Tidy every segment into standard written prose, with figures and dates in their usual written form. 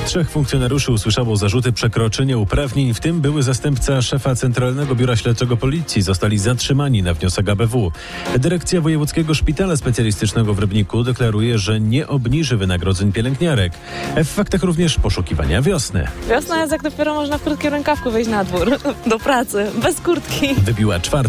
Trzech funkcjonariuszy usłyszało zarzuty przekroczenia uprawnień, w tym były zastępca szefa Centralnego Biura Śledczego Policji. Zostali zatrzymani na wniosek ABW. Dyrekcja Wojewódzkiego Szpitala Specjalistycznego w Rybniku deklaruje, że nie obniży wynagrodzeń pielęgniarek. W faktach również poszukiwania wiosny. Wiosna jest, jak dopiero można w krótkim rękawku wejść na dwór do pracy, bez kurtki. Wybiła 4.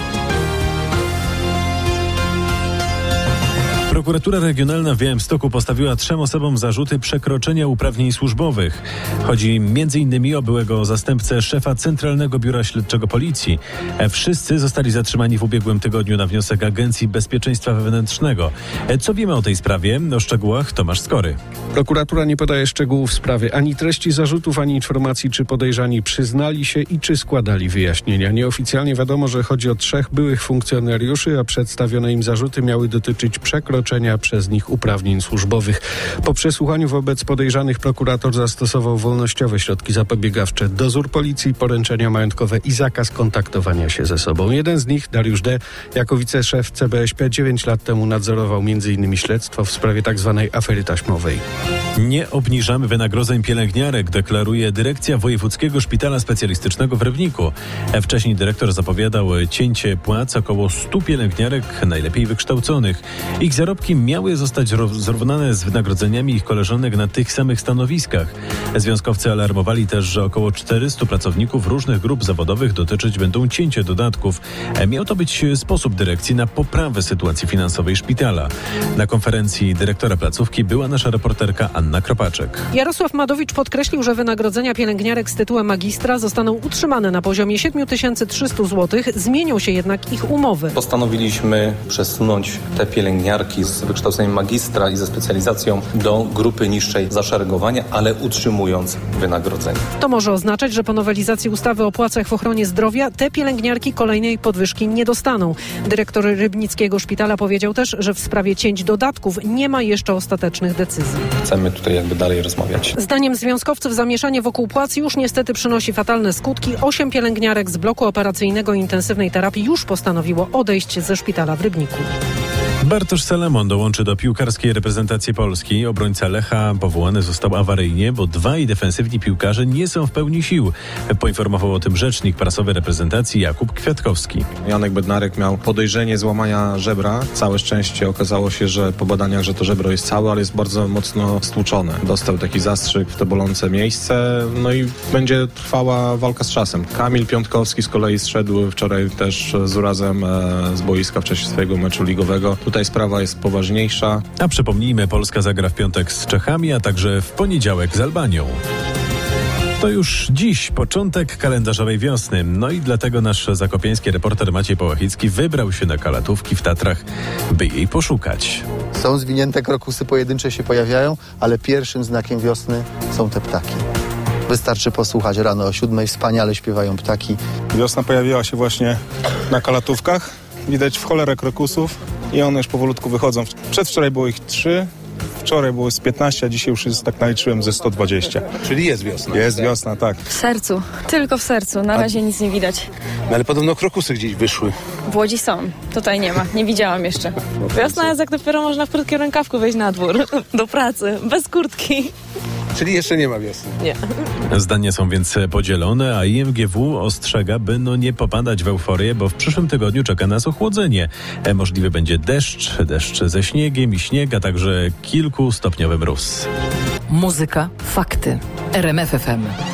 Prokuratura Regionalna w Białymstoku postawiła 3 osobom zarzuty przekroczenia uprawnień służbowych. Chodzi m.in. o byłego zastępcę szefa Centralnego Biura Śledczego Policji. Wszyscy zostali zatrzymani w ubiegłym tygodniu na wniosek Agencji Bezpieczeństwa Wewnętrznego. Co wiemy o tej sprawie? O szczegółach Tomasz Skory. Prokuratura nie podaje szczegółów sprawy, ani treści zarzutów, ani informacji, czy podejrzani przyznali się i czy składali wyjaśnienia. Nieoficjalnie wiadomo, że chodzi o 3 byłych funkcjonariuszy, a przedstawione im zarzuty miały dotyczyć przekroczenia przez nich uprawnień służbowych. Po przesłuchaniu wobec podejrzanych prokurator zastosował wolnościowe środki zapobiegawcze, dozór policji, poręczenia majątkowe i zakaz kontaktowania się ze sobą. Jeden z nich, Dariusz D., jako wiceszef CBŚP 9 lat temu nadzorował m.in. śledztwo w sprawie tzw. afery taśmowej. Nie obniżamy wynagrodzeń pielęgniarek, deklaruje dyrekcja Wojewódzkiego Szpitala Specjalistycznego w Rybniku. Wcześniej dyrektor zapowiadał cięcie płac około 100 pielęgniarek najlepiej wykształconych. Ich zarobki miały zostać zrównane z wynagrodzeniami ich koleżanek na tych samych stanowiskach. Związkowcy alarmowali też, że około 400 pracowników różnych grup zawodowych dotyczyć będą cięcie dodatków. Miał to być sposób dyrekcji na poprawę sytuacji finansowej szpitala. Na konferencji dyrektora placówki była nasza reporterka Anna Kropaczek. Jarosław Madowicz podkreślił, że wynagrodzenia pielęgniarek z tytułem magistra zostaną utrzymane na poziomie 7300 zł. Zmienią się jednak ich umowy. Postanowiliśmy przesunąć te pielęgniarki z wykształceniem magistra i ze specjalizacją do grupy niższej zaszeregowania, ale utrzymując wynagrodzenie. To może oznaczać, że po nowelizacji ustawy o płacach w ochronie zdrowia te pielęgniarki kolejnej podwyżki nie dostaną. Dyrektor Rybnickiego Szpitala powiedział też, że w sprawie cięć dodatków nie ma jeszcze ostatecznych decyzji. Chcemy tutaj dalej rozmawiać. Zdaniem związkowców zamieszanie wokół płac już niestety przynosi fatalne skutki. 8 pielęgniarek z bloku operacyjnego i intensywnej terapii już postanowiło odejść ze szpitala w Rybniku. Bartosz Salamon dołączy do piłkarskiej reprezentacji Polski. Obrońca Lecha powołany został awaryjnie, bo 2 defensywni piłkarze nie są w pełni sił. Poinformował o tym rzecznik prasowy reprezentacji Jakub Kwiatkowski. Janek Bednarek miał podejrzenie złamania żebra. Całe szczęście okazało się, że po badaniach, że to żebro jest całe, ale jest bardzo mocno stłuczone. Dostał taki zastrzyk w to bolące miejsce, no i będzie trwała walka z czasem. Kamil Piątkowski z kolei zszedł wczoraj też z urazem z boiska w czasie swojego meczu ligowego. Tutaj sprawa jest poważniejsza. A przypomnijmy, Polska zagra w piątek z Czechami, a także w poniedziałek z Albanią. To już dziś początek kalendarzowej wiosny. No i dlatego nasz zakopiański reporter Maciej Połachicki wybrał się na Kalatówki w Tatrach, by jej poszukać. Są zwinięte krokusy, pojedyncze się pojawiają, ale pierwszym znakiem wiosny są te ptaki. Wystarczy posłuchać rano o 7:00, wspaniale śpiewają ptaki. Wiosna pojawiła się właśnie na Kalatówkach. Widać w cholerę krokusów i one już powolutku wychodzą. Przedwczoraj było ich 3, wczoraj było z 15, a dzisiaj już jest, tak naliczyłem, ze 120. Czyli jest wiosna. Jest wiosna, tak. W sercu, tylko w sercu. Na razie nic nie widać. No ale podobno krokusy gdzieś wyszły. W Łodzi są. Tutaj nie ma. Nie widziałam jeszcze. Wiosna jest, jak dopiero można w krótkim rękawku wejść na dwór do pracy, bez kurtki. Czyli jeszcze nie ma wiosny. Nie. Zdania są więc podzielone, a IMGW ostrzega, by nie popadać w euforię, bo w przyszłym tygodniu czeka nas ochłodzenie. Możliwy będzie deszcz ze śniegiem i śnieg, a także kilkustopniowy mróz. Muzyka, fakty. RMF FM.